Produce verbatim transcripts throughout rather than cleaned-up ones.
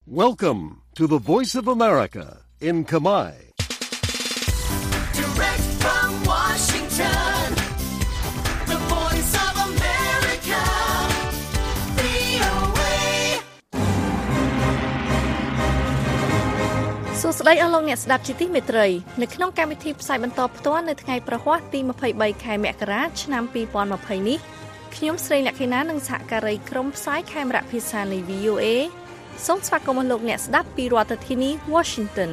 Welcome to the Voice of America in Khmer. Direct from Washington, the Voice of America, វី អូ เอ សួស្តីអស់លោកអ្នកស្ដាប់ជាទីមេត្រីនៅក្នុងកម្មវិធីផ្សាយបន្តផ្ទាល់នៅថ្ងៃប្រហ័សទីยี่สิบสามខែមករាឆ្នាំยี่สิบยี่สิบនេះខ្ញុំស្រីលក្ខិណានិងសហការីក្រុមផ្សាយខេមរៈភាសានៃ វី អូ เอ សូមស្វាគមន៍លោកអ្នកស្ដាប់ពីរដ្ឋធានី Washington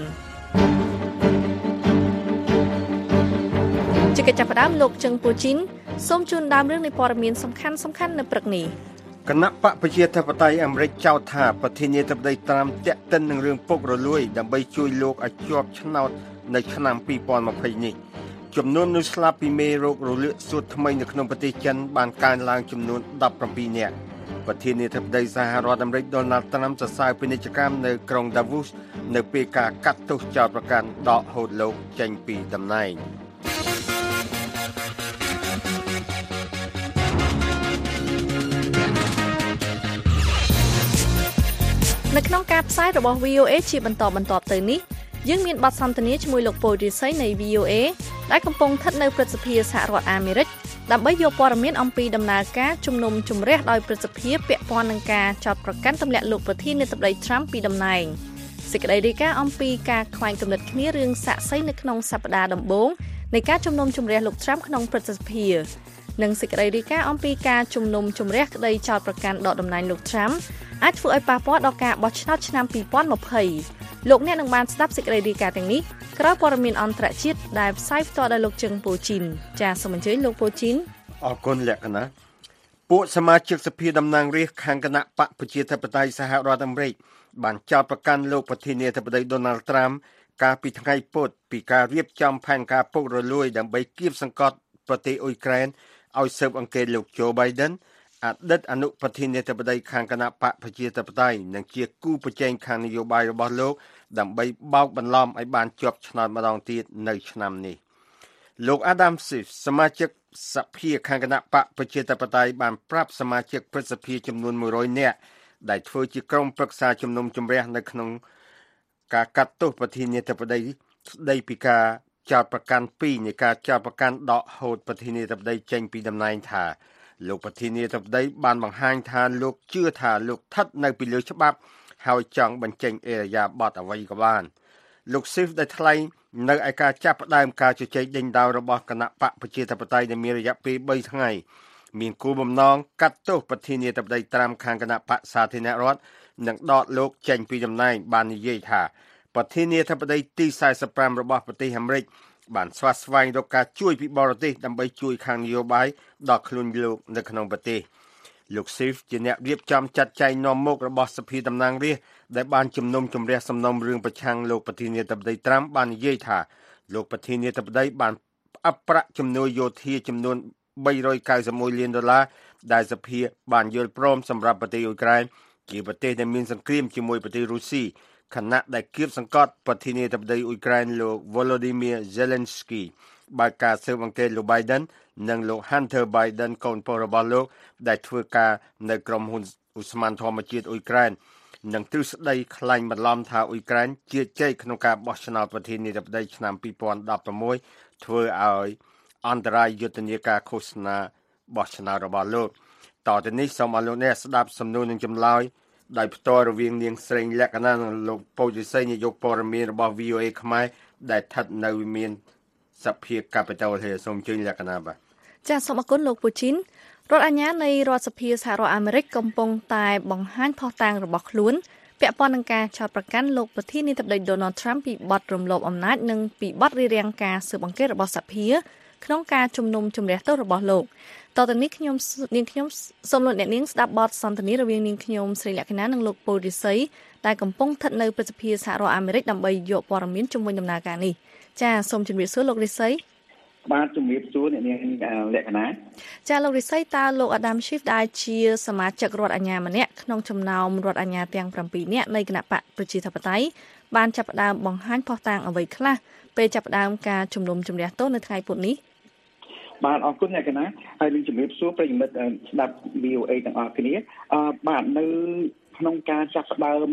ជាកិច្ចចាប់ផ្ដើមលោកជឹងពូជីនសូមជូនដើមរឿងនៃព័ត៌មានសំខាន់សំខាន់នៅព្រឹកនេះគណៈបកប្រជាធិបតេយ្យអាមេរិកចោទថាប្រធានាធិបតីត្រាំតាក់ទិននឹងរឿងពុករលួយដើម្បីជួយលោកឲ្យជាប់ឆ្នោតនៅឆ្នាំยี่สิบยี่สิบនេះចំនួនមនុស្សស្លាប់ពីមេរោគរលាកសួតថ្មីនៅក្នុងប្រទេសចិនបានកើនឡើងចំនួនដប់ប្រាំពីរនាក់ប្រធានាធិបតីសហរដ្ឋអាមេរិក Donald Trump សរសើរពាណិជ្ជកម្មនៅក្រុង Davos នៅពេលការកាត់ទោសចោទប្រកាន់ដកហូតលោកចេញពីតំណែងនៅក្នុងការផ្សាយរបស់ វី អូ เอ ជាបន្តបន្ទាប់ទៅនេះយើងមានបទសន្ទនាជាមួយលោកពូរិស័យនៃ វី អូ เอ ដែលកំពុងស្ថិតនៅព្រឹទ្ធសភាសហរដ្ឋអាមេរិកដើម្បីយកព័ត៌មានអំពីដំណើរការជំនុំជម្រះដោយព្រឹទ្ធសភាពាក់ព័ន្ធនឹងការចោទប្រកាន់ទម្លាក់លោកប្រធានាធិបតី Trump ពីតំណែងសេចក្តីរាយការណ៍អំពីការខ្វែងគំនិតគ្នារឿងសាក្សីនៅក្នុងសប្តាហ៍ដំបូងនៃការជំនុំជម្រះលោក Trump ក្នុងព្រឹទ្ធសភានិងសេចក្តីរាយការណ៍អំពីការជំនុំជម្រះក្តីចោទប្រកាន់ដកតំណែងលោក Trump អាចធ្វើឲ្យប៉ះពាល់ដល់ការបោះឆ្នោតឆ្នាំยี่สิบยี่สิบលោកអ្នកនឹងបានស្ដាប់សេចក្តីរាយការណ៍ទាំងនេះក្រោយព័ត៌មានអន្តរជាតិដែលផ្សាយផ្ទាល់ដោយលោកជឹងពូជីនចាសសូមអញ្ជើញលោកពូជីនអរគុណលក្ខណៈពួកសមាជិកសភាតំណាងរាស្ត្រខាងគណៈបកប្រជាធិបតេយ្យសហរដ្ឋអាមេរិកបានចោទប្រកាន់លោកប្រធានាធិបតី Donald Trump កាលពីថ្ងៃពុធពីការរៀបចំផែនការពុករលួយដើម្បីគៀបសង្កត់ប្រទេសអ៊ុយក្រែនឲ្យស៊ើបអង្កេតលោក Joe Biden អតីតអនុប្រធានាធិបតីខាងគណៈបកប្រជាធិបតេយ្យនិងជាគូប្រជែងខាងនយោបាយរបស់លោកដើម្បីបោកបន្លំឲ្យបានជាប់ឆ្នោតម្ដងទៀតនៅឆ្នាំនេះលោក Adam Schiff សមាជិកសភាខាងគណៈបកប្រជាធិបតេយ្យបានប្រាប់សមាជិកព្រឹទ្ធសភាចំនួនមួយរយនាក់ដែលធ្វើជាក្រុមប្រឹក្សាជំនុំជម្រះនៅក្នុងការកាត់ទោសប្រធានាធិបតីស្ដីពីការចោទប្រកាន់ពីរនៃការចោទប្រកាន់ដកហូតប្រធានាធិបតីចេញពីតំណែងថាលោកប្រធានាធិបតីបានបង្ហាញថាលោកជឿថាលោកស្ថិតនៅពីលើច្បាប់ហើយចង់បញ្ចេញអេរយាប័តអ្វីក៏បានលោក Schiff ได้ថ្លែងនៅឯការចាប់ផ្ដើមការជជែកដេញដោលរបស់គណៈបកប្រជាធិបតេយ្យដែលមានរយៈពេលបីថ្ងៃមានគោលបំណងកាត់ទោសប្រធានាធិបតីត្រាំខាងគណៈបកសាធារណរដ្ឋនិងដកលោកចេញពីតំណែងបាននិយាយថាប្រធានាធិបតីទីสี่สิบห้าរបស់ប្រទេសអាមេរិកបានស្វាស្វែងរកការជួយពីបរទេសដើម្បីជួយខាងនយោបាយដល់ខ្លួនលោកនៅក្នុងប្រទេសលោក Schiff ជាអ្នករៀបចំចាត់ចែងនាំមុខរបស់សភាតំណាងរាស្ត្រដែលបានជំនុំជម្រះសំណុំរឿងប្រឆាំងលោកប្រធានាធិបតីត្រាំបាននិយាយថាលោកប្រធានាធិបតីបានផ្អាប់ប្រាក់ជំនួយយោធាចំនួនបីរយเก้าสิบเอ็ดលានដុល្លារដែលសភាបានយល់ព្រមសម្រាប់ប្រទេសអ៊ុយក្រែនជាប្រទេសដែលមានសង្គ្រាមជាមួយប្រទេសរុស្ស៊ីខណៈដែលគៀបសង្កត់ប្រធានាធិបតីអ៊ុយក្រែនលោក Volodymyr Zelensky បើកការស៊ើបអង្កេតលោក Biden និងលោក Hunter Biden កូនប្រុសរបស់លោកដែលធ្វើការនៅក្រុមហ៊ុនឧស្ម័នធម្មជាតិអ៊ុយក្រែននិងទ្រឹស្ដីខ្លាញ់បន្លំថាអ៊ុយក្រែនជឿជ័យក្នុងការបោះឆ្នោតប្រធានាធិបតីឆ្នាំยี่สิบสิบหกធ្វើឲ្យអន្តរាយយុទ្ធនាការឃោសនាបោះឆ្នោតរបស់លោកតទៅនេះសូមអរលោកអ្នកស្ដាប់សំណួរនឹងចម្លើយដោយផ្ទាល់រវាងនាងស្រីលក្ខណៈនិងលោកពូរិស័យនាយកព័ត៌មានរបស់ វី អូ เอ ខ្មែរដែលស្ថិតនៅមានសភា Capitol Hill សូមជើញលក្ខណៈបាទចាសសូមអរគុណលោកពូជីនរដ្ឋអាជ្ញានៃរដ្ឋសភាសហរដ្ឋអាមេរិកកំពុងតែបង្ហាញភស្តុតាងរបស់ខ្លួនពាក់ព័ន្ធនឹងការចោទប្រកាន់លោកប្រធានាធិបតី Donald Trump ពីបទរំលោភអំណាចនិងពីបទរារាំងការស៊ើបអង្កេតរបស់សភាក្នុងការជំនុំជម្រះទោសរបស់លោកតទៅនេះខ្ញុំនាងខ្ញុំសូមលោកអ្នកនាងស្ដាប់បទសន្ទនារវាងនាងខ្ញុំស្រីលក្ខណៈនិងលោកពូរិស័យដែលកំពុងស្ថិតនៅព្រឹទ្ធសភាសហរដ្ឋអាមេរិកដើម្បីយកព័ត៌មានជំវិញដំណើរការនេះចាសសូមជម្រាបសួរលោករិស័យបាទជំរាបសួរអ្នកនាងលក្ខណៈចាលោករិស័យតើលោក Adam Schiff ដែលជាសមាជិករដ្ឋអាជ្ញាម្នាក់ក្នុងចំណោមរដ្ឋអាជ្ញាទាំងប្រាំពីរនាក់នៃគណៈបកប្រជាធិបតេយ្យបានចាប់ផ្ដើមបង្ហាញភស្តុតាងអ្វីខ្លះពេលចាប់ផ្ដើមការជំនុំជម្រះទោសនៅថ្ងៃពុធនេះបាទអរគុណអ្នកកណាហើយនឹងជំរាបសួរប្រិយមិត្តស្ដាប់ វី អូ เอ ទាំងអស់គ្នាអឺបាទនៅក្នុងការចាប់ផ្ដើម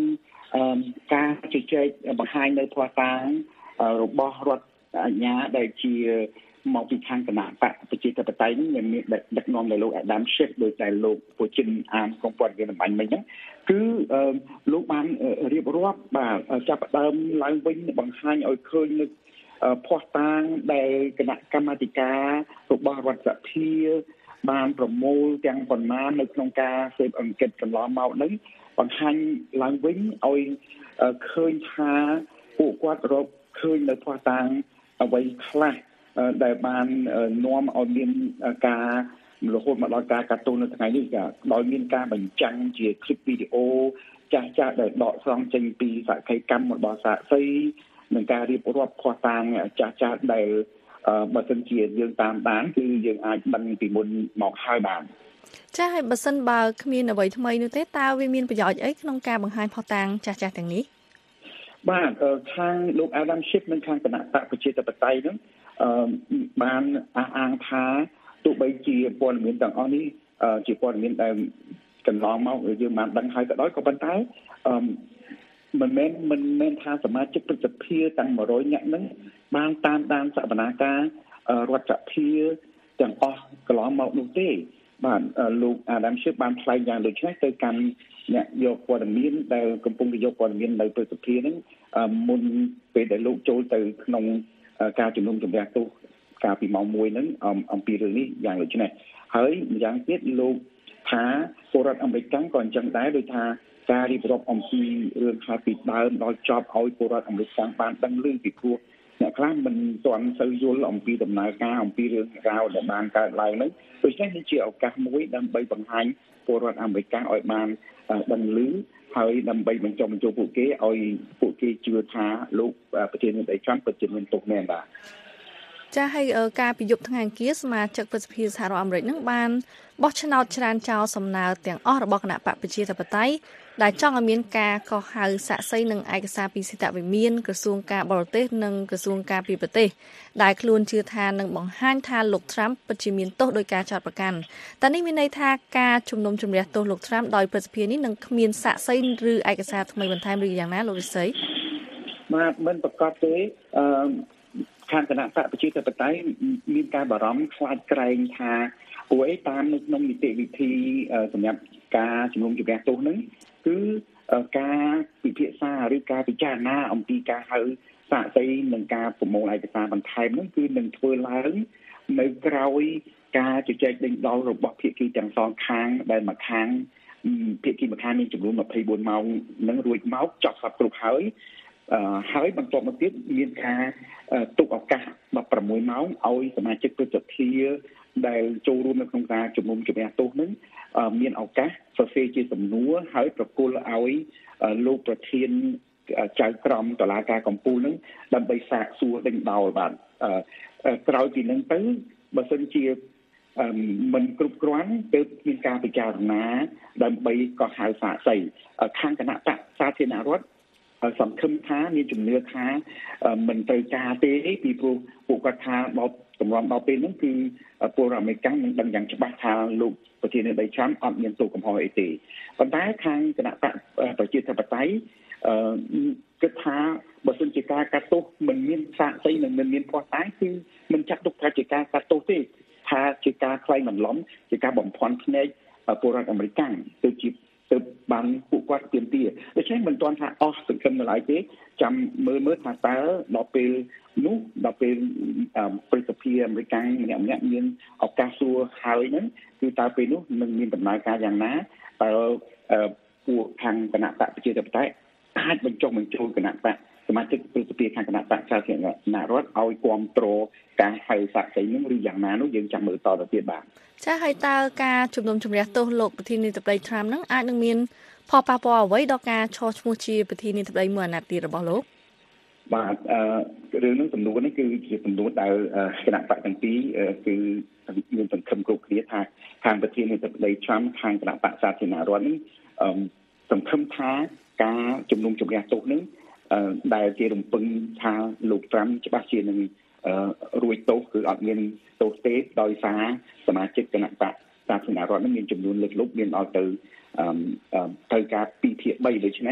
ការជជែកបង្ហាញនៅភស្តុតាងរបស់រដ្ឋអាជ្ញាដែលជាមកពីខាងគណៈបកប្រជាធិបតេយ្យនេះមានដឹកនាំដោយលោក Adam Schiff ដោយតែលោកពូជីនអានក្នុងព័ត៌មានអំបញ្ញមិញហ្នឹងគឺលោកបានរៀបរាប់បាទចាប់ផ្ដើមឡើងវិញបង្ហាញឲ្យឃើញនៅភស្តុតាងដែលគណៈកម្មាធិការរបស់រដ្ឋសភាបានប្រមូលទាំងប៉ុន្មាននៅក្នុងការស៊ើបអង្កេតកន្លងមកនេះបង្ហាញឡើងវិញឲ្យឃើញថាពួកគាត់រកឃើញនៅភស្តុតាងអ្វីខ្លះដែលបាននាំឲ្យមានការរហូតមកដល់ការកាត់ទោសនៅថ្ងៃនេះក៏ដោយមានការបញ្ចាំងជាคลิปវីដេអូចាស់ចាស់ដែលដកស្រង់ចេញពីសកម្មកម្មរបស់សាកសីនឹងការរៀបរាប់ភស្តុតាងចាស់ចាស់ដែលបើសិនជាយើងតាមដានគឺយើងអាចដឹងពីមុនមកហើយបានចា៎ហើយបើសិនបើគ្មានអ្វីថ្មីនោះទេតើវាមានប្រយោជន៍អីក្នុងការបង្ហាញភស្តុតាងចាស់ចាស់ទាំងនេះបាទខាងលោក Adam Schiff និងខាងគណៈបកប្រជាធិបតេយ្យនោះបានអះអាងថាទោះបីជាព័ត៌មានទាំងអស់នេះជាព័ត៌មានដែលកន្លងមកយើងបានដឹងហើយក៏ដោយក៏ប៉ុន្តែមិនមែនមិនមែនថាសមាជិកព្រឹទ្ធសភាទាំងមួយរយនាក់ហ្នឹងបានតាមដានសកម្មភាពរដ្ឋសភាទាំងអស់កន្លងមកនោះទេបាទលោក Adam Schiff បានថ្លែងយ៉ាងដូចនេះទៅកាន់អ្នកយកព័ត៌មានដែលកំពុងយកព័ត៌មាននៅព្រឹទ្ធសភាហ្នឹងមុនពេលដែលលោកចូលទៅក្នុងការជំនុំជម្រះទោសកាលពីម៉ោងមួយហ្នឹងអំពីរឿងនេះយ៉ាងដូចនេះហើយម្យ៉ាងទៀតលោកថាពលរដ្ឋអាមេរិកក៏អញ្ចឹងដែរដោយថាការរៀបរាប់អំពីរឿងខ្លះពីដើមដល់ចប់ឲ្យពលរដ្ឋអាមេរិកបានដឹងឮពីព្រោះអ្នកខ្លះមិនទាន់សូវយល់អំពីដំណើរការអំពីរឿងរ៉ាវដែលបានកើតឡើងហ្នឹងដូច្នេះនេះជាឱកាសមួយដើម្បីបង្ហាញពលរដ្ឋអាមេរិកឲ្យបានដឹងឮហើយដើម្បីបញ្ចុះបញ្ចូលពួកគេឲ្យពួកគេជឿថាលោកប្រធានាធិបតីTrumpពិតជាមានទោសមែនបាទចា៎ហើយការពីយប់ថ្ងៃអង្គារសមាជិកព្រឹទ្ធសភាសហរដ្ឋអាមេរិកនឹងបានបោះឆ្នោតច្រានចោលសំណើទាំងអស់របស់គណៈបកប្រជាធិបតេយ្យដែលចង់ឲ្យមានការកោះហៅសាក្សីនិងឯកសារពីសិទ្ធិវិមានក្រសួងការបរទេសនិងក្រសួងការពារប្រទេសដែលខ្លួនជឿថានឹងបង្ហាញថាលោក Trump ពិតជាមានទោសដោយការចោទប្រកាន់តែនេះមានន័យថាការជំនុំជម្រះទោសលោក Trump ដោយព្រឹទ្ធសភានេះនឹងគ្មានសាក្សីឬឯកសារថ្មីបន្ថែមឬយ៉ាងណាលោកវិស័យបាទមិនប្រកាសទេអឺខាងគណៈបកប្រជាធិបតេយ្យមានការបារម្ភខ្លាចក្រែងថាពួកឯតាមនៅក្នុងនីតិវិធីសម្រាប់ការជំនុំជម្រះទោសហ្នឹងគឺការពិភាក្សាឬការពិចារណាអំពីការហៅសាក្សីនិងការប្រមូលឯកសារបន្ថែមហ្នឹងគឺនឹងធ្វើឡើងនៅក្រោយការជជែកដេញដោលរបស់ភាគីទាំងសងខាងដែលមកខាងភាគីម្ខាងមានចំនួនម្ភៃបួនម៉ោងនឹងរួចមកចប់សពគ្រប់ហើយហើយបន្ទាប់មកទៀតមានការទុកឱកាសដល់ប្រាំមួយម៉ោងឲ្យសមាជិកព្រឹទ្ធសភាដែលចូលរួមនៅក្នុងការជំនុំជម្រះទោសនឹងមានឱកាសសរសេរជាសំណួរហើយប្រគល់ឲ្យលោកប្រធានចៅក្រមតុលាការកំពូលនឹងដើម្បីសាកសួរដេញដោលបាទក្រោយពីនឹងទៅបើសិនជាមិនគ្រប់គ្រាន់ទើបមានការពិចារណាដើម្បីកោះហៅសាក្សីខាងគណៈបកសាធារណរដ្ឋសង្ឃឹមថាមានជំនឿថាមិនត្រូវការទេពីព្រោះពួកគាត់ថាដល់តម្រាំដល់ពេលហ្នឹងគឺពលរដ្ឋអាមេរិកនឹងដឹងយ៉ាងច្បាស់ថាលោកប្រធានាធិបតីTrumpអត់មានទោសកំហុសអីទេប៉ុន្តែខាងគណៈបកប្រជាធិបតេយ្យគិតថាបើសិនជាការកាត់ទោសមិនមានសាក្សីនិងមិនមានភស្តុតាងគឺមិនចាត់ទុកថាជាការកាត់ទោសទេថាជាការខ្លែងបន្លំជាការបំភាន់ភ្នែកពលរដ្ឋអាមេរិកទៅជាទៅបានពួកគាត់ទាមទារដូច្នេះមិនទាន់ថាអស់សង្ឃឹមនៅឡើយទេចាំមើលមើលថាតើដល់ពេលនោះដល់ពេលព្រឹទ្ធសភាអាមេរិកម្នាក់ម្នាក់មានឱកាសសួរហើយហ្នឹងគឺតើពេលនោះនឹងមានដំណើរការយ៉ាងណាតើពួកខាងគណៈបកប្រជាធិបតេយ្យអាចបញ្ចុះបញ្ចូលគណៈបកសមាជិកព្រឹទ្ធសភាខាងគណៈបកសាធារណរដ្ឋឲ្យគ្រប់គ្រងការហៅសាក្សីនឹងឬយ៉ាងណានោះយើងចាំមើលតទៅទៀតបាទចា៎ហើយតើការជំនុំជម្រះទោសលោកប្រធានាធិបតីTrumpនឹងអាចនឹងមានផលប៉ះពាល់អ្វីដល់ការឈរឈ្មោះជាប្រធានាធិបតីមួយអាណត្តិទៀតរបស់លោកបាទអឺរឿងនឹងសំណួរនេះគឺជាសំណួរដែលគណៈបកទាំងពីរគឺមានសង្ឃឹមគ្រប់គ្នាថាខាងប្រធានាធិបតីTrumpខាងគណៈបកសាធារណរដ្ឋនេះសង្ឃឹមថាការជំនុំជម្រះទោសនេះដែលជារំពឹងថាលោក Trump ច្បាស់ជានឹងរួចទោសគឺអត់មានទោសទេដោយសារសមាជិកគណៈបកសាធារណរដ្ឋនេះមានចំនួនលើកលុបមានដល់ទៅត្រូវការពីភាគបីដូច្នេះ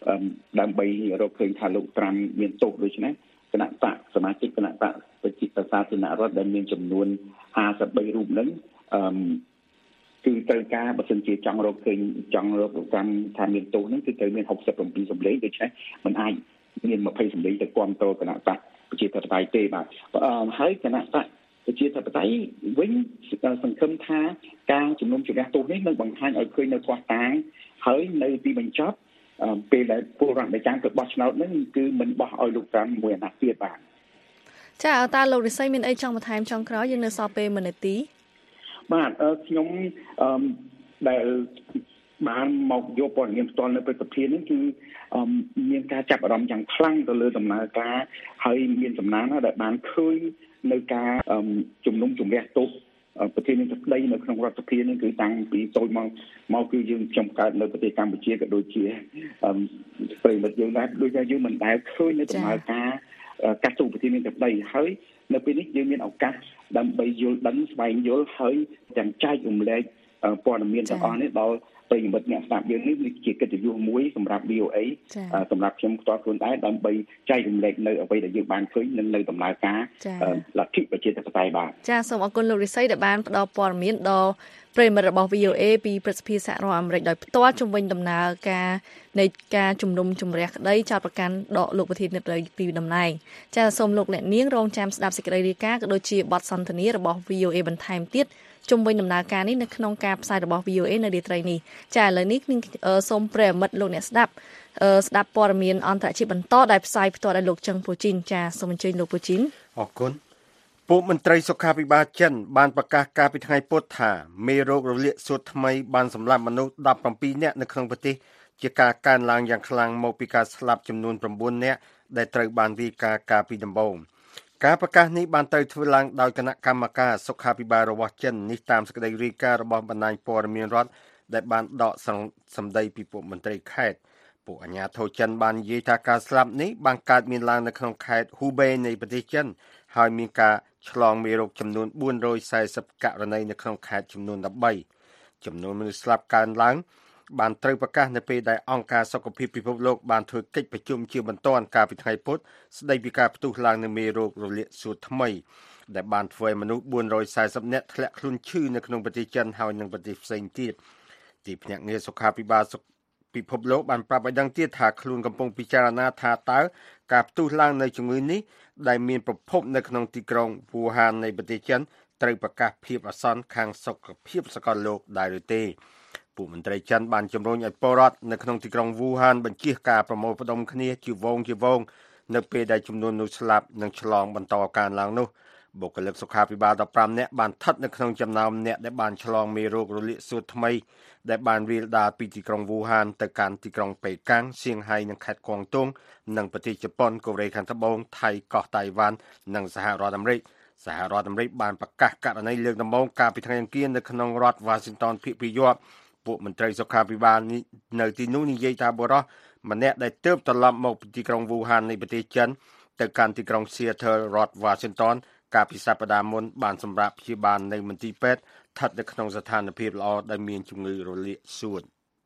ដើម្បីរកឃើញថាលោកត្រាំមានទោសដូច្នេះគណៈបកសមាជិកគណៈបកប្រជាសាធារណរដ្ឋដែលមានចំនួនห้าสิบสามរូបហ្នឹងអឺគឺត្រូវការបើសិនជាចង់រកឃើញចង់រកលោកត្រាំថាមានទោសហ្នឹងគឺត្រូវមានหกสิบเจ็ดសម្លេងដូច្នេះมันអាចមានยี่สิบសម្លេងទៅគ្រប់គ្រងគណៈបកប្រជាធិបតេយ្យទេបាទហើយគណៈបកប្រជាធិបតេយ្យវិញសង្ឃឹមថាការជំនុំជម្រះទោសនេះនឹងបង្ហាញឲ្យឃើញនៅផ្ោះតាងហើយនៅទីបញ្ចប់ពេលដែលពលរដ្ឋដែលចាំទៅបោះឆ្នោតហ្នឹងគឺមិនបោះឲ្យលោកត្រាំមួយអាណត្តិទៀតបាទចាតើលោករិស័យមានអីចង់បន្ថែមចុងក្រោយយើងនៅសល់ពេលមួយនាទីបាទខ្ញុំអឺដែលបានមកយកព័ត៌មានផ្ទាល់នៅព្រឹទ្ធសភានេះគឺមានការចាប់អារម្មណ៍យ៉ាងខ្លាំងទៅលើដំណើរការហើយមានសំណាងដែលបានឃើញនៅការជំនុំជម្រះទោសប្រធានាធិបតីនៅក្នុងរដ្ឋសភានេះគឺតាំងពីតូចមកមកគឺយើងខ្ញុំកើតនៅប្រទេសកម្ពុជាក៏ដូចជាប្រិមិត្តយើងដែរដូចថាយើងមិនដែលឃើញនៅដំណើរការកាត់ទោសប្រធានាធិបតីហើយនៅពេលនេះយើងមានឱកាសដើម្បីយល់ដឹងស្វែងយល់ហើយទាំងចែករំលែកព័ត៌មានទាំងអស់នេះដល់ប្រិយមិត្តអ្នកស្ដាប់យើងនេះជាកិត្តិយសមួយសម្រាប់ วี អូ เอ សម្រាប់ខ្ញុំផ្ទាល់ខ្លួនដែរដើម្បីចែករំលែកនៅអ្វីដែលយើងបានឃើញនឹងនៅដំណើរការលទ្ធិប្រជាធិបតេយ្យបាទចាសូមអរគុណលោករិស័យដែលបានផ្ដល់ព័ត៌មានដល់ប្រិយមិត្តរបស់ วี អូ เอ ពីព្រឹទ្ធសភាសហរដ្ឋអាមេរិកដោយផ្ទាល់ជំវិញដំណើរការនៃការជំនុំជម្រះក្តីចោទប្រកាន់ដកលោកប្រធានាធិបតីពីតំណែងចាសូមលោកអ្នកនាងរងចាំស្ដាប់សេចក្តីរាយការណ៍ក៏ដូចជាបទសន្ទនារបស់ วี អូ เอ បន្ថែមទៀតជុំវិញដំណើរការនេះនៅក្នុងការផ្សាយរបស់ วี អូ เอ នៅរាត្រីនេះចាឥឡូវនេះខ្ញុំសូមប្រិយមិត្តលោកអ្នកស្ដាប់ស្ដាប់ព័ត៌មានអន្តរជាតិបន្តដែលផ្សាយផ្ទាល់ដោយលោកចឹងពូជីនចាសូមអញ្ជើញលោកពូជីនអរគុណពួកមន្ត្រីសុខាភិបាលចិនបានប្រកាសកាលពីថ្ងៃពុធថាមេរោគរលាកសួតថ្មីបានសម្លាប់មនុស្សដប់ប្រាំពីរនាក់នៅក្នុងប្រទេសជាការកើនឡើងយ៉ាងខ្លាំងមកពីការស្លាប់ចំនួនប្រាំបួននាក់ដែលត្រូវបានរាយការណ៍កាលពីដំបូងការប្រកាសនេះបានត្រូវធ្វើឡើងដោយគណៈកម្មការសុខាភិបាលរបស់ចិននេះតាមសេចក្តីរាយការណ៍របស់បណ្ដាញព័ត៌មានរដ្ឋដែលបានដកសម្ដីពីពួកមន្ត្រីខេត្តពួកអាជ្ញាធរចិនបាននិយាយថាការស្លាប់នេះបានកើតមានឡើងនៅក្នុងខេត្ត Hubei នៃប្រទេសចិនហើយមានការឆ្លងមេរោគចំនួនបួនរយសែសិបករណីនៅក្នុងខេត្តចំនួនដប់បីចំនួនមនុស្សស្លាប់កើនឡើងបានត្រូវប្រកាសនៅពេលដែលអង្គការសុខភាពពិភពលោកបានធ្វើកិច្ចប្រជុំជាបន្ទាន់កាលពីថ្ងៃពុធស្ដីពីការផ្ទុះឡើងនៃមេរោគរលាកសួតថ្មីដែលបានធ្វើឲ្យមនុស្សបួនរយសែសិបនាក់ធ្លាក់ខ្លួនឈឺនៅក្នុងប្រទេសចិនហើយនិងប្រទេសផ្សេងទៀតទីភ្នាក់ងារសុខាភិបាលពិភពលោកបានប្រាប់ឲ្យដឹងទៀតថាខ្លួនកំពុងពិចារណាថាតើការផ្ទុះឡើងនៃជំងឺនេះដែលមានប្រភពនៅក្នុងទីក្រុងវូហាននៃប្រទេសចិនត្រូវប្រកាសភាពអាសន្នខាងសុខភាពសកលលោកដែរឬទេពួកមន្ត្រីចិនបានជំរុញឲ្យពលរដ្ឋនៅក្នុងទីក្រុងវូហានបញ្ជាការប្រមូលផ្ដុំគ្នាជាវងជាវងនៅពេលដែលចំនួនមនុស្សស្លាប់និងឆ្លងបន្តកើនឡើងនោះបុគ្គលិកសុខាភិបាលដប់ប្រាំនាក់បានស្ថិតនៅក្នុងចំណោមអ្នកដែលបានឆ្លងមេរោគរលាកសួតថ្មីដែលបានរាលដាលពីទីក្រុងវូហានទៅកាន់ទីក្រុងប៉េកាំងសៀងហៃនិងខេត្តកួងតុងនិងប្រទេសជប៉ុនកូរ៉េខាងត្បូងថៃកោះតៃវ៉ាន់និងសហរដ្ឋអាមេរិកសហរដ្ឋអាមេរិកបានប្រកាសករណីលើកដំបូងកាលពីថ្ងៃអង្គារនៅក្នុងរដ្ឋ Washington ភាគពាយ័ព្យពួកមន្ត្រីសុខាភិបាលនៅទីនោះនិយាយថាបុរសម្នាក់ដែលទើបត្រឡប់មកពីទីក្រុងវូហាននៃប្រទេសចិនទៅកាន់ទីក្រុង Seattle រដ្ឋ Washington កាលពីសប្តាហ៍មុនបានសម្រាប់ព្យាបាលនៅមន្ទីរពេទ្យស្ថិតនៅក្នុងស្ថានភាពល្អដែលមានជំងឺរលាកសួត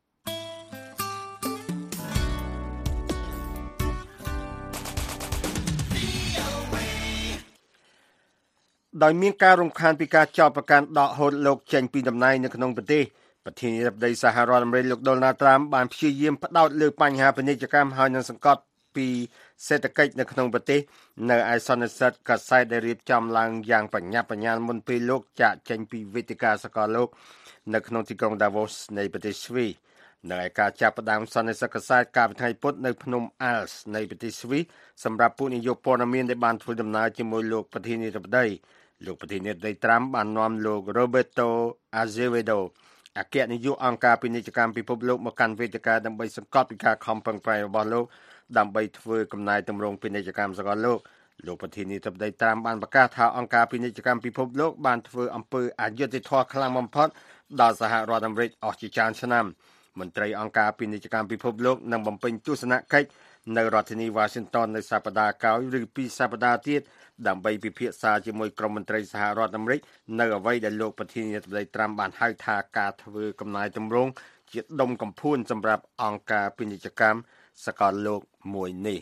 ដោយមានការរំខានពីការចោទប្រកាន់ដកហូតលោកចេញពីតំណែងនៅក្នុងប្រទេសប្រធានាធិបតីសហរដ្ឋអាមេរិកលោក Donald Trump បានព្យាយាមផ្ដោតលើបញ្ហាពាណិជ្ជកម្មហើយនឹងសង្កត់ពីសេដ្ឋកិច្ចនៅក្នុងប្រទេសនៅឯសន្និសីទកាសែតដែលរៀបចំឡើងយ៉ាងបញ្ញាប់បញ្ញាល់មុនពេលលោកចាកចេញពីវេទិកាសកលលោកនៅក្នុងទីក្រុង Davos នៃប្រទេសស្វីសនៅឯការចាប់ផ្ដើមសន្និសីទកាសែតកាលពីថ្ងៃពុធនៅភ្នំ Als នៃប្រទេសស្វីសសម្រាប់ពួកនាយកព័ត៌មានដែលបានធ្វើដំណើរជាមួយលោកប្រធានាធិបតីលោកប្រធានាធិបតី Trump បាននាំលោក Roberto Azevedoអគ្គនាយកអង្គការពាណិជ្ជកម្មពិភពលោកមកកាន់វេទិកាដើម្បីសង្កត់ពីការខំប្រឹងប្រែងរបស់លោកដើម្បីធ្វើកំណែទម្រង់ពាណិជ្ជកម្មសកលលោកលោកប្រធានាធិបតី Trump បានប្រកាសថាអង្គការពាណិជ្ជកម្មពិភពលោកបានធ្វើអំពើអយុត្តិធម៌ខ្លាំងបំផុតដល់សហរដ្ឋអាមេរិកអស់ជាច្រើនឆ្នាំមន្ត្រីអង្គការពាណិជ្ជកម្មពិភពលោកនឹងបំពេញទស្សនកិច្ចនៅរដ្ឋធានី Washington នៅសប្តាហ៍ក្រោយឬពីរសប្តាហ៍ទៀតដើម្បីពិភាក្សាជាមួយក្រុមមន្ត្រីសហរដ្ឋអាមេរិកនៅអ្វីដែលលោកប្រធានាធិបតី Trump បានហៅថាការធ្វើកំណែទម្រង់ជាដុំកំភួនសម្រាប់អង្គការពាណិជ្ជកម្មសកលលោកមួយនេះ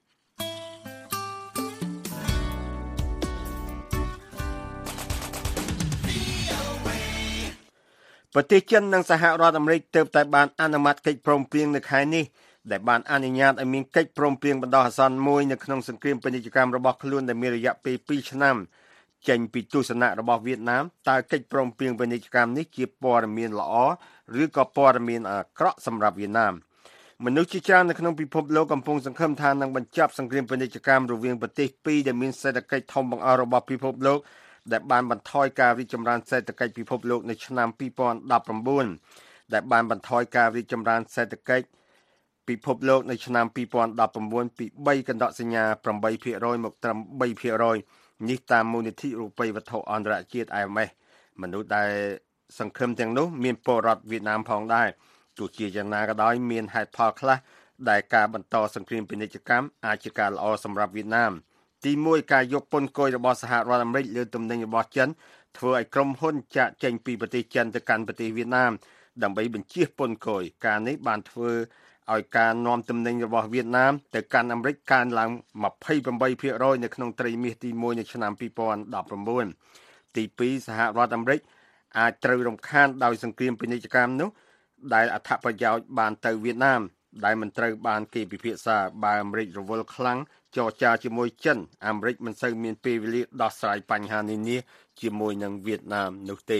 ប្រទេសចិននិងសហរដ្ឋអាមេរិកទើបតែបានអនុម័តកិច្ចព្រមព្រៀងនៅខែនេះដែលបានអនុញ្ញាតឲ្យមានកិច្ចព្រមព្រៀងបណ្ដោះអាសន្នមួយនៅក្នុងសង្គ្រាមពាណិជ្ជកម្មរបស់ខ្លួនដែលមានរយៈពេលពីរឆ្នាំចេញពីទស្សនៈរបស់វៀតណាមតើកិច្ចព្រមព្រៀងពាណិជ្ជកម្មនេះជាព័ត៌មានល្អឬក៏ព័ត៌មានអាក្រក់សម្រាប់វៀតណាមមនុស្សជាច្រើននៅក្នុងពិភពលោកកំពុងសង្ឃឹមថានឹងបញ្ចប់សង្គ្រាមពាណិជ្ជកម្មរវាងប្រទេសពីរដែលមានសេដ្ឋកិច្ចធំបង្អស់របស់ពិភពលោកដែលបានបន្ថយការរីកចម្រើនសេដ្ឋកិច្ចពិភពលោកនៅឆ្នាំពីរពាន់ដប់ប្រាំបួនដែលបានបន្ថយការរីកចម្រើនសេដ្ឋកិច្ចពិភពលោកនៅឆ្នាំពីរពាន់ដប់ប្រាំបួនពីបីកណ្ដកសញ្ញាប្រាំបីភាគរយមកត្រឹមបីភាគរយនេះតាមមូលនិធិរូបិយវត្ថុអន្តរជាតិ I M F មនុស្សដែលសង្ឃឹមទាំងនោះមានពលរដ្ឋវៀតណាមផងដែរទោះជាយ៉ាងណាក៏ដោយមានហេតុផលខ្លះដែលការបន្តសង្គ្រាមពាណិជ្ជកម្មអាចជាការល្អសម្រាប់វៀតណាមទីមួយការយកពន្ធគយរបស់សហរដ្ឋអាមេរិកលើទំនិញរបស់ចិនធ្វើឲ្យក្រុមហ៊ុនចាក់ចេញពីប្រទេសចិនទៅកាន់ប្រទេសវៀតណាមដើម្បីបញ្ជៀសពន្ធគយការនេះបានធ្វើឲ្យការនាំទំនិញរបស់វៀតណាមទៅកាន់អាមេរិកកើនឡើងម្ភៃប្រាំបីភាគរយនៅក្នុងត្រីមាសទីមួយនៅឆ្នាំពីរពាន់ដប់ប្រាំបួនទីពីរសហរដ្ឋអាមេរិកអាចត្រូវរំខានដោយសង្គ្រាមពាណិជ្ជកម្មនោះដែលអត្ថប្រយោជន៍បានទៅវៀតណាមដែលមិនត្រូវបានគេពិភាក្សាបើអាមេរិករវល់ខ្លាំងចរចាជាមួយចិនអាមេរិកមិនសូវមានពេលវេលាដោះស្រាយបញ្ហានេះនេះជាមួយនឹងវៀតណាមនោះទេ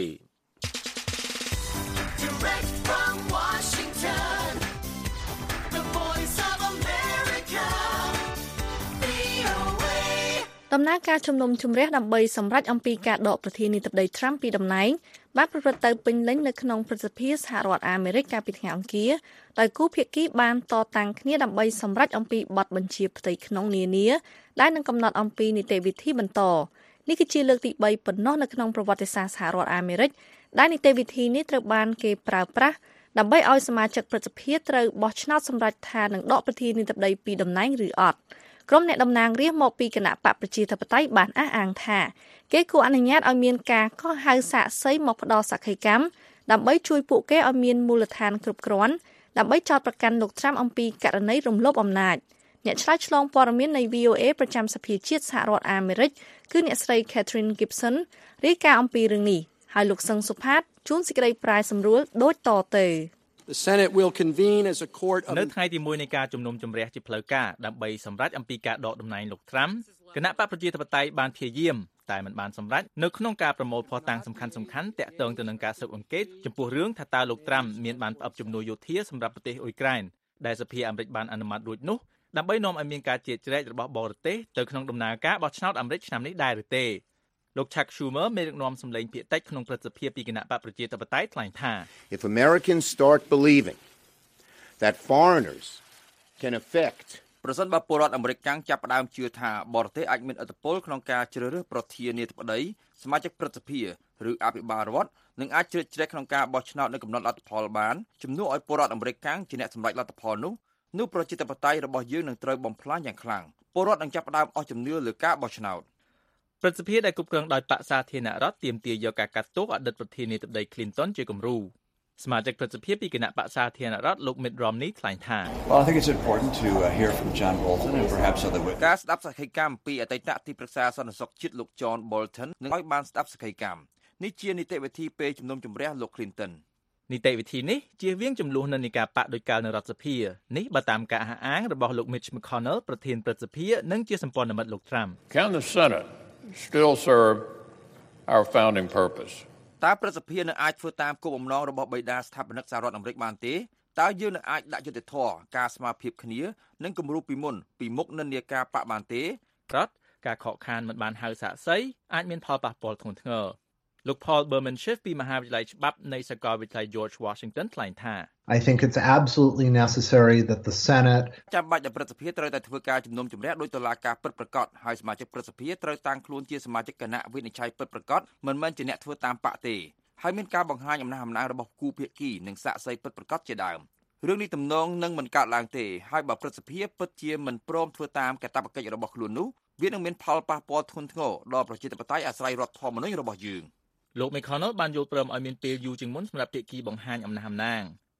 ដំណើរការជំនុំជម្រះដើម្បីសម្រេចអំពីការដកប្រធានាធិបតី Trump ពីតំណែងបានប្រព្រឹត្តទៅពេញលេញនៅក្នុងព្រឹទ្ធសភាសហរដ្ឋអាមេរិកកាលពីថ្ងៃអង្គារដោយគូភាគីបានតតាំងគ្នាដើម្បីសម្រេចអំពីបទបញ្ជាផ្ទៃក្នុងនានាដែលនឹងកំណត់អំពីនីតិវិធីបន្តនេះគឺជាលើកទីបីប៉ុណ្ណោះនៅក្នុងប្រវត្តិសាស្ត្រសហរដ្ឋអាមេរិកដែលនីតិវិធីនេះត្រូវបានគេប្រើប្រាស់ដើម្បីឲ្យសមាជិកព្រឹទ្ធសភាត្រូវបោះឆ្នោតសម្រេចថានឹងដកប្រធានាធិបតីពីតំណែងឬអត់ក្រុមអ្នកតំណាងរាស្ត្រមកពីគណៈបកប្រជាធិបតេយ្យបានអះអាងថាគេគួរអនុញ្ញាតឲ្យមានការកោះហៅសាកសីមកផ្ដល់សក្ខីកម្មដើម្បីជួយពួកគេឲ្យមានមូលដ្ឋានគ្រប់គ្រាន់ដើម្បីចោទប្រកាន់លោក Trump អំពីករណីរំលោភអំណាចអ្នកឆ្លើយឆ្លងព័ត៌មាននៃ V O A ប្រចាំសភាជាតិសហរដ្ឋអាមេរិកគឺអ្នកស្រី Catherine Gibson រាយការណ៍អំពីរឿងនេះហើយលោកសឹងសុផាតជួនសេចក្តីប្រាយសម្រួលដូចតទៅ The Senate will convene as a court of នៅថ្ងៃទីមួយនៃការជំនុំជម្រះជាផ្លូវការដើម្បីសម្រេចអំពីការដកតំណែងលោក Trump គណៈបកប្រជាធិបតេយ្យបានព្យាយាមតែមិនបានសម្រេចនៅក្នុងការប្រមូលភស្តុតាងសំខាន់ៗទាក់ទងទៅនឹងការស៊ើបអង្កេតចំពោះរឿងថាតើលោក Trump មានបានផ្អឹបជំនួយយោធាសម្រាប់ប្រទេសអ៊ុយក្រែនដែលសភាអាមេរិកបានអនុម័តរួចនោះដើម្បីនាំឲ្យមានការជ្រៀតជ្រែករបស់បរទេសទៅក្នុងដំណើរការបោះឆ្នោតអាមេរិកឆ្នាំនេះដែរឬទេលោក Chuck Schumer មេដឹកនាំសម្លេងភាគតិចក្នុងព្រឹទ្ធសភាពីគណៈបកប្រជាធិបតេយ្យថ្លែងថា If Americans start believing that foreigners can affect ប្រសិនបើពលរដ្ឋអាមេរិកកាំងចាប់ផ្ដើមជឿថាបរទេសអាចមានឥទ្ធិពលក្នុងការជ្រើសរើសប្រធានាធិបតីសមាជិកព្រឹទ្ធសភាឬអភិបាលរដ្ឋនិងអាចជ្រៀតជ្រែកក្នុងការបោះឆ្នោតនិងកំណត់លទ្ធផលបានជំនួសឲ្យពលរដ្ឋអាមេរិកកាំងជាអ្នកសម្រេចលទ្ធផលនោះនោះប្រជាធិបតេយ្យរបស់យើងនឹងត្រូវបំផ្លាញយ៉ាងខ្លាំងពលរដ្ឋនឹងចាប់ផ្ដើមអស់ជំនឿលើការបោះឆ្នោតព្រឹទ្ធសភាដែលគ្រប់គ្រងដោយបក្សសាធារណរដ្ឋទាមទារយកការកាត់ទោសអតីតប្រធានាធិបតី Clinton ជាគំរូសមាជិកព្រឹទ្ធសភាពីគណៈបក្សសាធារណរដ្ឋលោក Mitt Romney ថ្លែងថា Well, I think it's important to uh, hear from John Bolton and perhaps other witnesses. ការស្ដាប់សក្ខីកម្មពីអតីតទីប្រឹក្សាសន្តិសុខជាតិលោក John Bolton នឹងឲ្យបានស្ដាប់សក្ខីកម្មនេះជានីតិវិធីពេលជំនុំជម្រះលោក Clinton នីតិវិធីនេះជៀសវាងចំនួននិន្នាការបកដោយកាលនៅរដ្ឋសភានេះបើតាមការអះអាងរបស់លោក Mitch McConnell ប្រធានព្រឹទ្ធសភានិងជាសម្ព័ន្ធមិត្តលោក Trump Can the Senate still serve our founding purpose តើព្រឹទ្ធសភានឹងអាចធ្វើតាមគោលបំណងរបស់បិតាស្ថាបនិកសហរដ្ឋអាមេរិកបានទេតើយើងនឹងអាចដាក់យុត្តិធម៌ការស្មារតីគ្នានិងគំរូពីមុនពីមុខនិន្នាការបកបានទេប្រត់ការខកខានមិនបានហៅសាកសីអាចមានផលប៉ះពាល់ធ្ងន់ធ្ងរលោក Paul Berman-Schiff ពីមហាវិទ្យាល័យច្បាប់នៃសាកលវិទ្យាល័យ George Washington ថ្លែងថា I think it's absolutely necessary that the Senate ចាំបាច់ឲ្យព្រឹទ្ធសភាត្រូវតែធ្វើការជំនុំជម្រះដោយតុលាការពិតប្រាកដហើយសមាជិកព្រឹទ្ធសភាត្រូវតាំងខ្លួនជាសមាជិកគណៈវិនិច្ឆ័យពិតប្រាកដមិនមែនជាអ្នកធ្វើតាមបកទេហើយមានការបង្ហាញអំណះអំណាងរបស់គូភាគីនិងសាកសីពិតប្រាកដជាដើមរឿងនេះទំនងនឹងមិនកើតឡើងទេហើយបើព្រឹទ្ធសភាពិតជាមិនព្រមធ្វើតាមកាតព្វកិច្ចរបស់ខ្លួននោះវានឹងមានផលប៉ះពាល់ធ្ងន់ធ្ងរដល់ប្រជាធិបតេយ្យអាស្រ័យរដ្ឋធម្មនុញ្ញរបស់យើងលោក McConnell បានយល់ព្រមឲ្យមានពេលយូរជាងមុនសម្រាប់ភាគីបង្ហាញអំណះអំណាង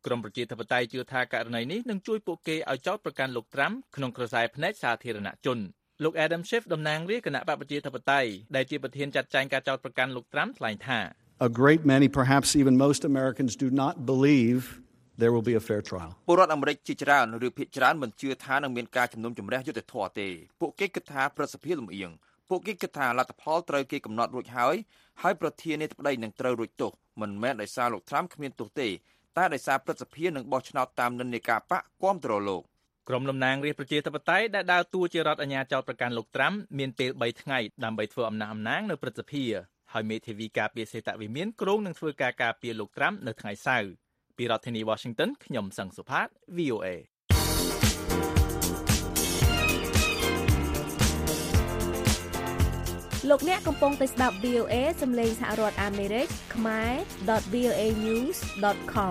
ក្រមប្រជាធិបតេយ្យជឿថាករណីនេះនឹងជួយពួកគេឲ្យចោទប្រកាន់លោកត្រាំក្នុងក្រសែភ្នែកសាធារណជនលោក Adam Schiff តំណាងរាជគណៈបកប្រជាធិបតេយ្យដែលជាប្រធានចាត់ចែងការចោទប្រកាន់លោកត្រាំថ្លែងថា A great many, perhaps even most Americans do not believe there will be a fair trial. ពលរដ្ឋអាមេរិកជាច្រើនឬភាគច្រើនមិនជឿថានឹងមានការជំនុំជម្រះយុត្តិធម៌ទេពួកគេគិតថាប្រសិទ្ធភាពលំអៀងពួកគេគិតថាលទ្ធផលត្រូវគេកំណត់រួចហើយហើយប្រធានាធិបតីនឹងត្រូវរួចទោសមិនមែនដោយសារលោកត្រាំគ្មានទោសទេតែដោយសារប្រសិទ្ធភាពនឹងបោះឆ្នោតតាមនិន្នាការបកគាំទ្រលោកក្រុមតំណាងរាស្ត្រប្រជាធិបតេយ្យដែលដើរតួជារដ្ឋអាជ្ញាចោទប្រកាន់លោកត្រាំមានពេលបីថ្ងៃដើម្បីធ្វើអំណះអំណាងនៅព្រឹទ្ធសភាហើយមេធាវីការពារសេតវិមានក្រុងនឹងធ្វើការការពារលោកត្រាំនៅថ្ងៃសៅរ៍ពីរដ្ឋធានី Washington ខ្ញុំសង្ឃសុផាត V O A លោកអ្នកកំពុងតែស្ដាប់ V O A សំឡេងសហរដ្ឋអាមេរិកខ្មែរ ដត វី អូ เอ news ដត com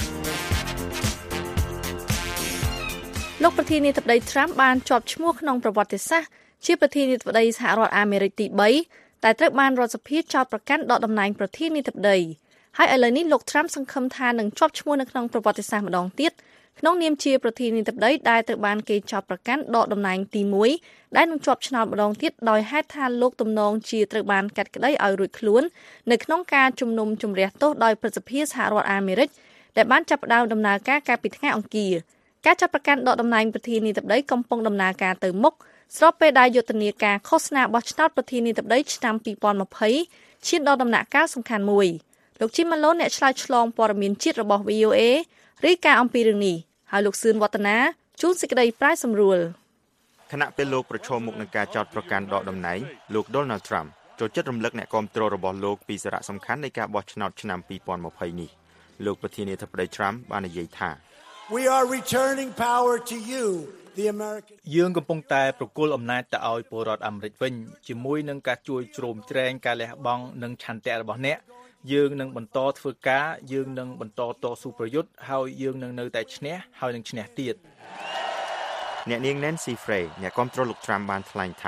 លោកប្រធានាធិបតី Trump បានជាប់ឈ្មោះក្នុងប្រវត្តិសាស្ត្រជាប្រធានាធិបតីសហរដ្ឋអាមេរិកទីបីតែត្រូវបានរដ្ឋសភាចោទប្រកាន់ដកតំណែងប្រធានាធិបតីហើយឥឡូវនេះលោក Trump សង្ឃឹមថានឹងជាប់ឈ្មោះនៅក្នុងប្រវត្តិសាស្ត្រម្ដងទៀតក្នុងនាមជាប្រធានាធិបតីដែលត្រូវបានគេចោទប្រកាន់ដកតំណែងទីមួយដែលនឹងជាប់ឆ្នោតម្ដងទៀតដោយហេតុថាលោកទំនងជាត្រូវបានកាត់ក្តីឲ្យរួចខ្លួននៅក្នុងការជំនុំជម្រះទោសដោយព្រឹទ្ធសភាសហរដ្ឋអាមេរិកដែលបានចាប់ផ្ដើមដំណើរការកាលពីថ្ងៃអង្គារការចាប់ប្រកាន់ដកតំណែងប្រធានាធិបតីកំពុងដំណើរការទៅមុខស្របពេលដែលយុទ្ធនាការឃោសនាបោះឆ្នោតប្រធានាធិបតីឆ្នាំពីរពាន់ម្ភៃឈានដល់ដំណាក់កាលសំខាន់មួយលោកជីម៉ាឡូនអ្នកឆ្លើយឆ្លងព័ត៌មានជាតិរបស់ V O A រាយការណ៍អំពីរឿងនេះហើយលោកសឿនវឌ្ឍនាជួនសេចក្តីប្រាយសម្រួលខណៈពេលលោកប្រឈមមុខនឹងការចោទប្រកាន់ដកតំណែងលោក Donald Trump ចូលចិត្តរំលឹកអ្នកគាំទ្ររបស់លោកពីសារៈសំខាន់នៃការបោះឆ្នោតឆ្នាំពីរពាន់ម្ភៃនេះលោកប្រធានាធិបតី Trump បាននិយាយថា We are returning power to you the American យើងកំពុងតែប្រគល់អំណាចទៅឲ្យពលរដ្ឋអាមេរិកវិញជាមួយនឹងការជួយជ្រោមជ្រែងការលះបង់និងឆន្ទៈរបស់អ្នកយើងនឹងបន្តធ្វើការយើងនឹងបន្តតស៊ូប្រយុទ្ធហើយយើងនឹងនៅតែឈ្នះហើយនឹងឈ្នះទៀតអ្នកនាង Nancy Frey អ្នកគាំទ្រលោក Trump បានថ្លែងថា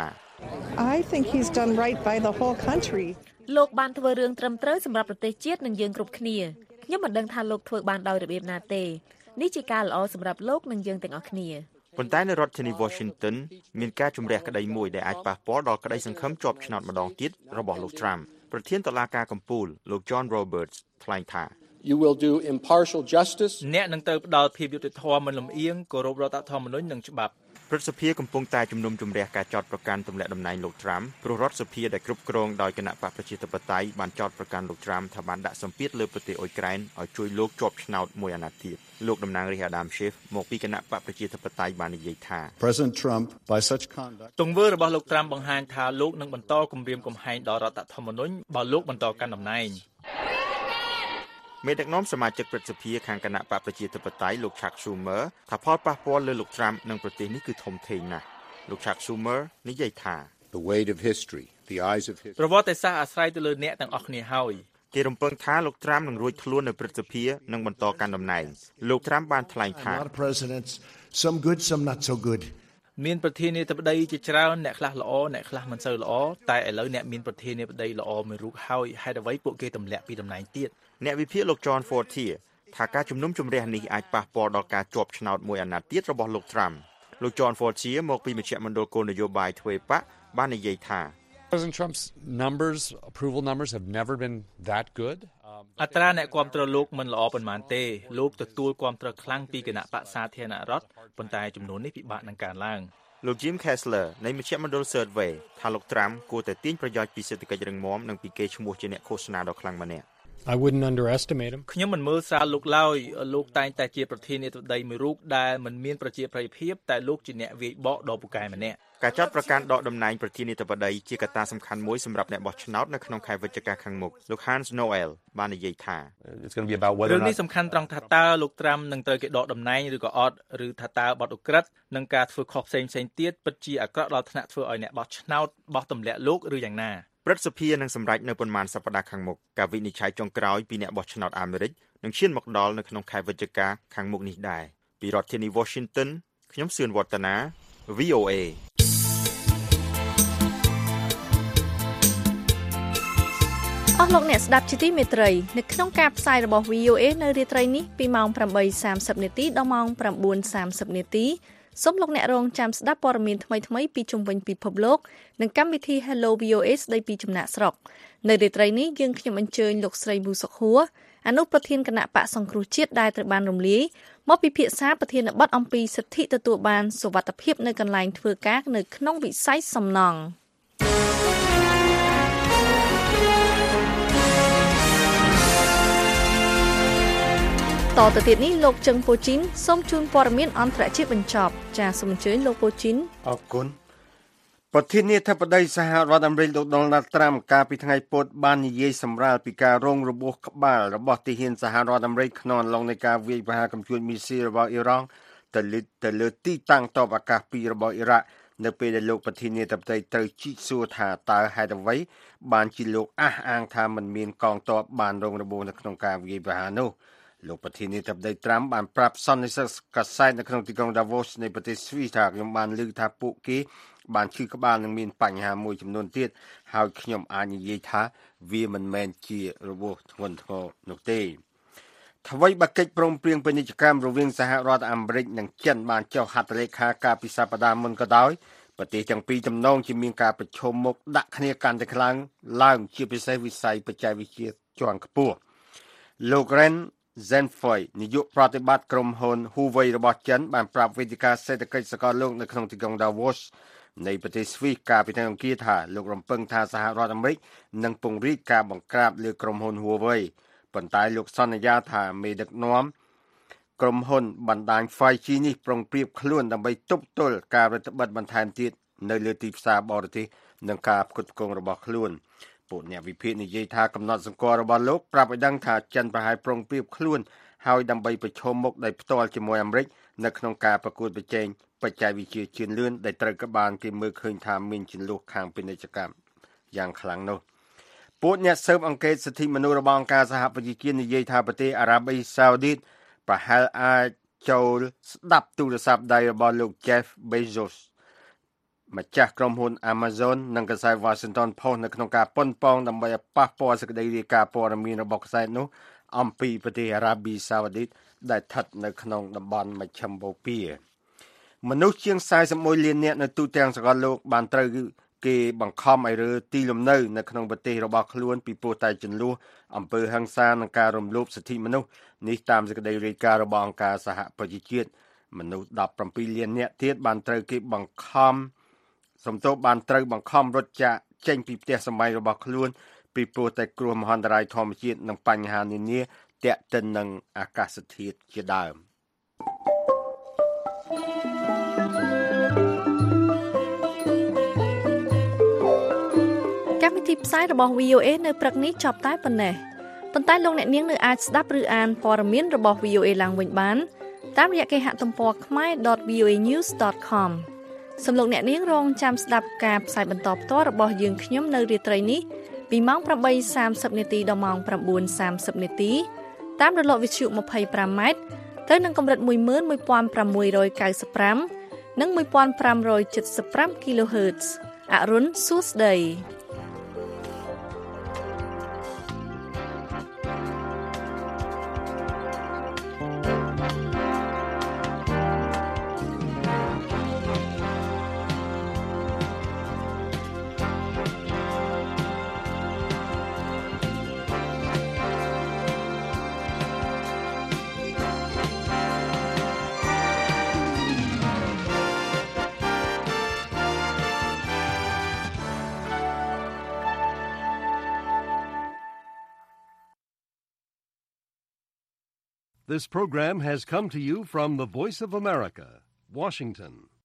I think he's done right by the whole country លោកបានធ្វើរឿងត្រឹមត្រូវសម្រាប់ប្រទេសជាតិនិងយើងគ្រប់គ្នាខ្ញុំមិនដឹងថាលោកធ្វើបានដោយរបៀបណាទេនេះជាការល្អសម្រាប់លោកនិងយើងទាំងអស់គ្នាប៉ុន្តែនៅរដ្ឋធានី Washington មានការជំរះក្តីមួយដែលអាចប៉ះពាល់ដល់ក្តីសង្ឃឹមជាប់ឆ្នោតម្ដងទៀតរបស់លោក Trump ប្រធានតុលាការកំពូលលោក John Roberts ថ្លែងថា You will do impartial justice អ្នកនឹងត្រូវផ្ដល់ភាពយុត្តិធម៌មិនលំអៀងគោរពរដ្ឋធម្មនុញ្ញនិងច្បាប់ព្រឹទ្ធសភាកំពុងតែជំនុំជម្រះការចោទប្រកាន់ទម្លាក់តំណែងលោក Trump ព្រោះរដ្ឋសភាដែលគ្រប់គ្រងដោយគណៈបកប្រជាធិបតេយ្យបានចោទប្រកាន់លោក Trump ថាបានដាក់សម្ពាធលើប្រទេសអ៊ុយក្រែនឲ្យជួយលោកជាប់ឆ្នោតមួយអាណត្តិទៀតលោកតំណាងរាស្ត្រ Adam Schiff មកពីគណៈបកប្រជាធិបតេយ្យបាននិយាយថា President Trump by such conduct ទង្វើរបស់លោក Trump បង្ហាញថាលោកនឹងបន្តគំរាមកំហែងដល់រដ្ឋធម្មនុញ្ញបើលោកបន្តកាន់តំណែងមេដឹកនាំសមាជិកព្រឹទ្ធសភាខាងគណៈបកប្រជាធិបតេយ្យលោក Chuck Schumer ថាផលប៉ះពាល់លើលោក Trump និងប្រទេសនេះគឺធំធេងណាស់លោក Chuck Schumer និយាយថា The weight of history the eyes of history ប្រវត្តិសាស្ត្រអាស្រ័យទៅលើអ្នកទាំងអស់គ្នាហើយគេរំពឹងថាលោក Trump នឹងរួចខ្លួននៅព្រឹទ្ធសភានិងបន្តកាន់តំណែងលោក Trump បានថ្លែងថា Some good some not so good មានប្រធានាធិបតីជាច្រើនអ្នកខ្លះល្អអ្នកខ្លះមិនសូវល្អតែឥឡូវអ្នកមានប្រធានាធិបតីល្អមួយរូបហើយហេតុអ្វីពួកគេទម្លាក់ពីតំណែងទៀតអ្នកវិភាគលោក John Fortier ថាការជំនុំជម្រះនេះអាចប៉ះពាល់ដល់ការជាប់ឆ្នោតមួយអាណត្តិទៀតរបស់លោក Trump លោក John Fortier មកពីមជ្ឈមណ្ឌលគោលនយោបាយទ្វេបកបាននិយាយថា President Trump's numbers approval numbers have never been that good អត្រាអ្នកគាំទ្រលោកមិនល្អប៉ុន្មានទេលោកទទួលគាំទ្រខ្លាំងពីគណៈបក្សសាធារណរដ្ឋប៉ុន្តែចំនួននេះពិបាកនឹងកើនឡើងលោក Jim Kessler នៃមជ្ឈមណ្ឌល Survey ថាលោក Trump គួរតែទាញប្រយោជន៍ពីសេដ្ឋកិច្ចរឹងមាំនិងពីកេរ្តិ៍ឈ្មោះជាអ្នកឃោសនាដ៏ខ្លាំងម្នាក់ I wouldn't underestimate him ខ្ញុំមិនមើលស្រាលលោកឡើយលោកតែងតែជាប្រធានាធិបតីមួយរូបដែលមិនមានប្រជាប្រិយភាពតែលោកជាអ្នកវាយបកដ៏ពូកែម្នាក់ការចោទប្រកាន់ដកតំណែងប្រធានាធិបតីជាកត្តាសំខាន់មួយសម្រាប់អ្នកបោះឆ្នោតនៅក្នុងខែវិច្ឆិកាខាងមុខលោក Hans Noel បាននិយាយថា It's going to be about whether រឿងនេះសំខាន់ត្រង់ថាតើលោក Trump នឹងត្រូវគេដកតំណែងឬក៏អត់ឬថាតើបទឧក្រិដ្ឋនិងការធ្វើខុសផ្សេងៗទៀតពិតជាអាក្រក់ដល់ថ្នាក់ធ្វើឲ្យអ្នកបោះឆ្នោតបោះទម្លាក់លោកឬយ៉ាងណាព្រឹទ្ធសភានឹងសម្រេចនៅប៉ុន្មានសប្តាហ៍ខាងមុខការវិនិច្ឆ័យចុងក្រោយពីអ្នកបោះឆ្នោតអាមេរិកនឹងឈានមកដល់នៅក្នុងខែវិច្ឆិកាខាងមុខនេះដែរពីរដ្ឋធានី Washington ខ្ញុំសឿនវឌ្ឍនា V O A អស់លោកអ្នកស្ដាប់ជាទីមេត្រីនៅក្នុងការផ្សាយរបស់ V O A នៅរាត្រីនេះពីម៉ោង ប្រាំបីសាមសិប នាទីដល់ម៉ោង ប្រាំបួនសាមសិប នាទីសូមលោកអ្នករងចាំស្ដាប់ព័ត៌មានថ្មីៗពីជុំវិញពិភពលោកនិងកម្មវិធី Hello V O A ស្ដីពីចំណាក់ស្រុកនៅរាត្រីនេះយើងខ្ញុំអញ្ជើញលោកស្រីប៊ូសុខួរអនុប្រធានគណៈបកសង្គ្រោះជាតិដែលត្រូវបានរំលាយមកពិភាក្សាប្រធានបទអំពីសិទ្ធិទទួលបានសុវត្ថិភាពនៅកន្លែងធ្វើការនៅក្នុងវិស័យសំណង់តទៅទៀតនេះលោកជឹងពូជីនសូមជូនព័ត៌មានអន្តរជាតិបញ្ចប់ចាសសូមអញ្ជើញលោកពូជីនអរគុណប្រធានាធិបតីសហរដ្ឋអាមេរិកលោកដូណាល់ត្រាំកាលពីថ្ងៃពុធបាននិយាយសម្រាលពីការរងរបួសក្បាលរបស់ទាហានសហរដ្ឋអាមេរិកក្នុងអំឡុងនៃការវាយប្រហារកំជួញមីស៊ីលរបស់អ៊ីរ៉ង់ទៅលើទៅលើទីតាំងទ័ពអាកាសពីររបស់អ៊ីរ៉ាក់នៅពេលដែលលោកប្រធានាធិបតីត្រូវជីកសួរថាតើហេតុអ្វីបានជាលោកអះអាងថាមិនមានកងទ័ពបានរងរបួសនៅក្នុងការវាយប្រហារនោះលោកប្រធានាធិបតីត្រាំបានប្រាប់សន្និសីទកាសែតនៅក្នុងទីក្រុង Davos នៃប្រទេសស្វីសថាខ្ញុំបានឮថាពួកគេបានឈឺក្បាលនិងមានបញ្ហាមួយចំនួនទៀតហើយខ្ញុំអាចនិយាយថាវាមិនមែនជារបួសធ្ងន់ធ្ងរនោះទេអ្វីបើកិច្ចព្រមព្រៀងពាណិជ្ជកម្មរវាងសហរដ្ឋអាមេរិកនិងចិនបានចុះហត្ថលេខាកាលពីសប្តាហ៍មុនក៏ដោយប្រទេសទាំងពីរទំនងជាមានការប្រឈមមុខដាក់គ្នាកាន់តែខ្លាំងឡើងជាពិសេសវិស័យបច្ចេកវិទ្យាជាន់ខ្ពស់លោក Ren Zhengfei នាយកប្រតិបត្តិក្រុមហ៊ុន Huawei របស់ចិនបានប្រាប់វេទិកាសេដ្ឋកិច្ចសកលលោកនៅក្នុងទីក្រុង Davos នៃប្រទេសស្វីសកាលពីថ្ងៃអង្គារថាលោករំពឹងថាសហរដ្ឋអាមេរិកនឹងពង្រីកការបង្ក្រាបលើក្រុមហ៊ុន Huawei ប៉ុន្តែលោកសន្យាថាមេដឹកនាំក្រុមហ៊ុនបណ្ដាញ five G នេះប្រុងប្រៀបខ្លួនដើម្បីទប់ទល់ការរដ្ឋបិទបន្ថែមទៀតនៅលើទីផ្សារបរទេសនិងការផ្គត់ផ្គង់របស់ខ្លួនពួកអ្នកវិភាគនិយាយថាកំណត់សម្គាល់របស់លោកប្រាប់ឲ្យដឹងថាចិនប្រហែលប្រុងប្រៀបខ្លួនហើយដើម្បីប្រឈមមុខដោយផ្ទាល់ជាមួយអាមេរិកនៅក្នុងការប្រកួតប្រជែងបច្ចេកវិទ្យាជឿនលឿនដែលត្រូវក៏បានគេមើលឃើញថាមានចន្លោះខាងពាណិជ្ជកម្មយ៉ាងខ្លាំងនោះពួកអ្នកស៊ើបអង្កេតសិទ្ធិមនុស្សរបស់អង្គការសហប្រជាជាតិនិយាយថាប្រទេសអារ៉ាប៊ីសាអូឌីតប្រហែលអាចចូលស្ដាប់ទូរស័ព្ទដៃរបស់លោក Jeff Bezos ម្ចាស់ក្រុមហ៊ុន Amazon និងកាសែត Washington Post នៅក្នុងការប៉ុនប៉ងដើម្បីប៉ះពាល់សេចក្តីរាយការណ៍ព័ត៌មានរបស់កាសែតនោះអំពីប្រទេសអារ៉ាប៊ីសាអូឌីតដែលស្ថិតនៅក្នុងតំបន់មជ្ឈិមបូព៌ាមនុស្សជាងสี่สิบเอ็ดលាននាក់នៅទូទាំងសកលលោកបានត្រូវគេបង្ខំឲ្យរើទីលំនៅនៅក្នុងប្រទេសរបស់ខ្លួនពីព្រោះតែចន្លោះអំពើហិង្សានិងការរំលោភសិទ្ធិមនុស្សនេះតាមសេចក្តីរាយការណ៍របស់អង្គការសហប្រជាជាតិមនុស្សsevenលាននាក់ទៀតបានត្រូវគេបង្ខំសំទោសបានត្រូវបង្ខំរត់ចាកចេញពីផ្ទះសម្បែងរបស់ខ្លួនពីព្រោះតែគ្រោះមហន្តរាយធម្មជាតិនិងបញ្ហានានាទាក់ទិននឹងអាកាសធាតុជាដើមកម្មវិធីផ្សាយរបស់ V O A នៅព្រឹកនេះចប់តែប៉ុណ្ណេះប៉ុន្តែលោកអ្នកនាងនៅអាចស្ដាប់ឬអានព័ត៌មានរបស់ V O A ឡើងវិញបានតាមរយៈគេហទំព័រ khmae dot v o a news dot com សូមលោកអ្នកនាងរងចាំស្ដាប់ការផ្សាយបន្តផ្ទាល់របស់យើងខ្ញុំនៅរាត្រីនេះពីម៉ោងeight thirtyនាទីដល់ម៉ោងnine thirtyនាទីតាមរលកវិទ្យុtwenty-fiveម៉ែត្រទៅនឹងកម្រិតone one six ninety-fiveនិងfifteen seventy-five គីឡូហឺតซ์អរុនសួស្ដី This program has come to you from the Voice of America, Washington.